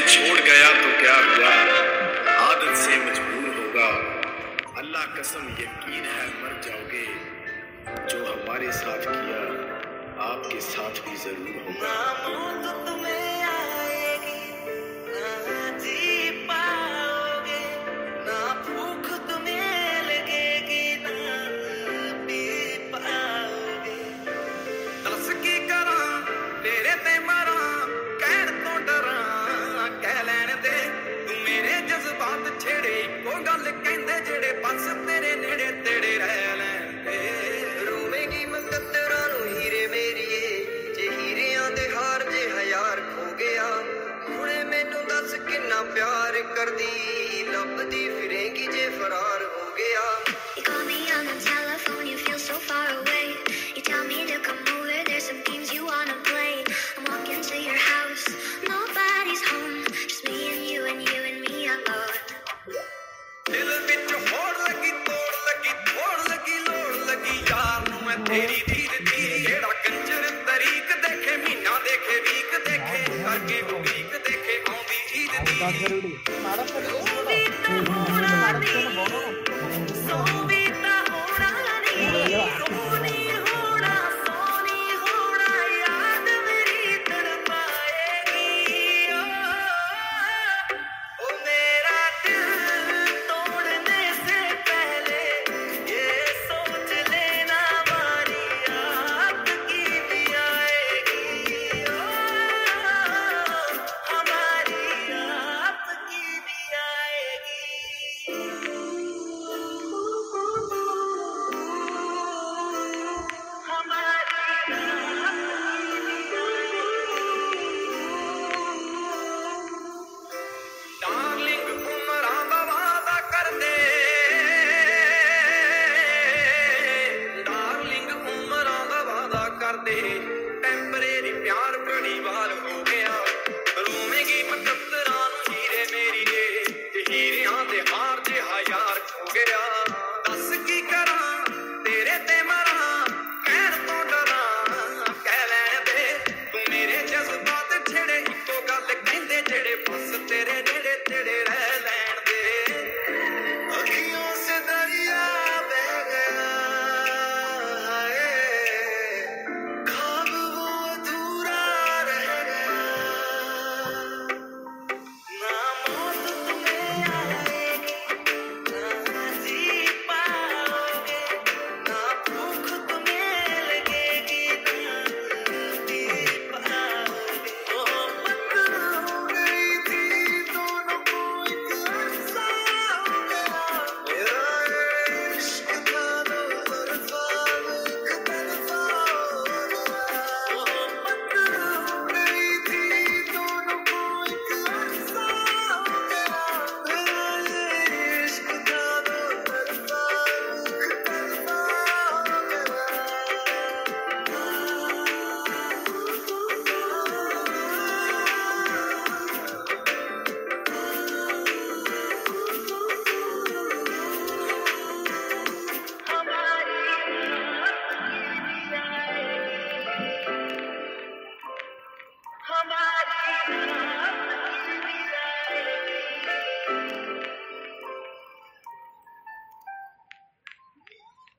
छोड़ गया तो क्या हुआ, आदत से मजबूर होगा। अल्लाह कसम यकीन है मर जाओगे, जो हमारे साथ किया आपके साथ भी जरूर होगा। प्यार कर दी लभदी फिरेंगी जे फरार हो गया। You call me on the telephone, you feel so far away. You tell me to come over, there's some games you wanna play. I'm walking to your house, nobody's home, just me and you and you and me alone. दिल विच होड़ लगी तोड़ लगी थोड़ लगी लोड़ लगी यार नूं मैं तेरी धीर धीर जेड़ा कंजर तरीक देखे महीना देखे वीक देखे करके वो वीक देखे आउंदी ईद दी।